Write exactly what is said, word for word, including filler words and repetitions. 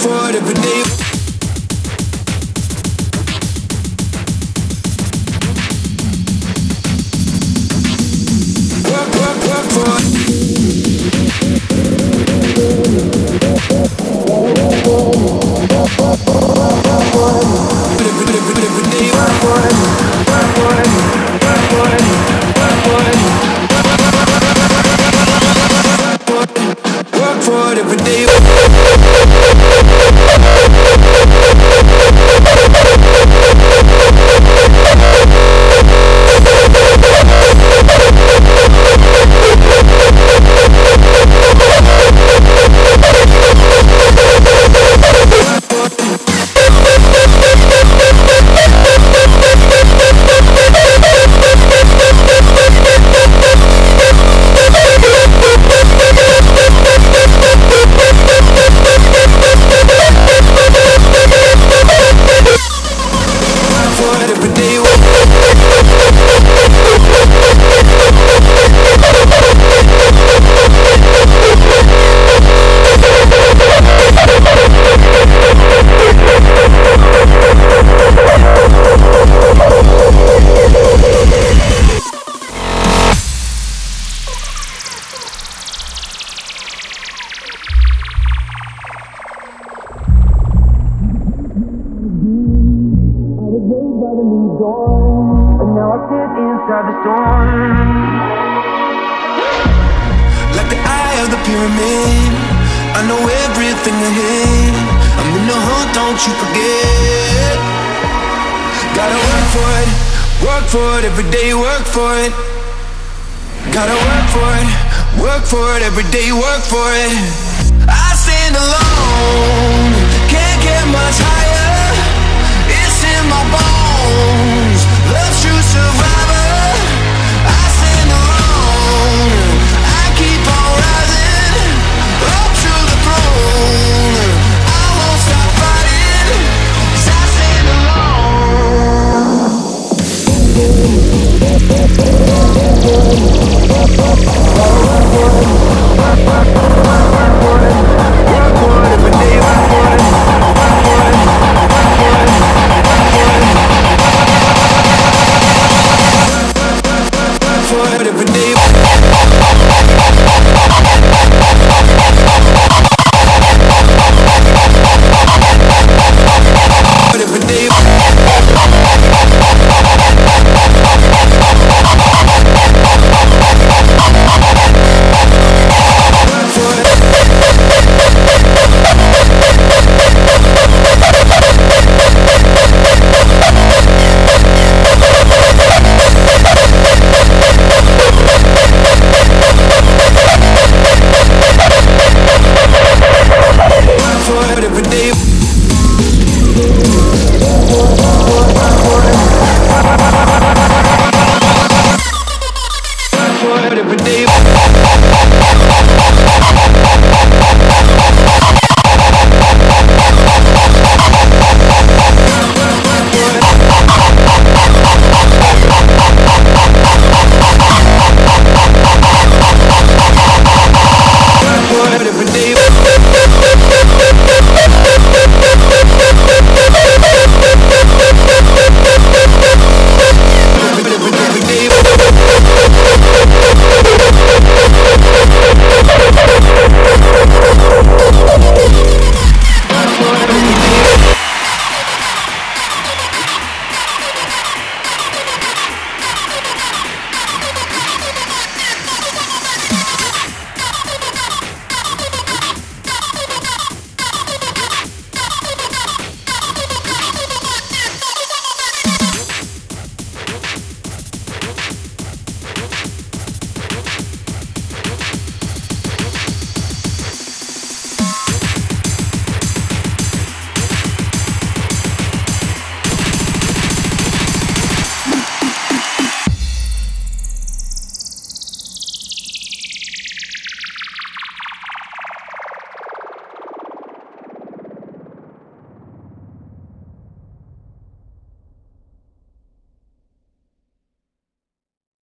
for it every day. Work, work, work for it. Every, every, every day. Work for it, work for it, work for it, work for it. Work for it every day. Every day, work for it. I stand alone, can't get much higher. It's in my bones, love's true survivor. I stand alone, I keep on rising up to the throne. I won't stop fighting, 'cause I stand alone. For it.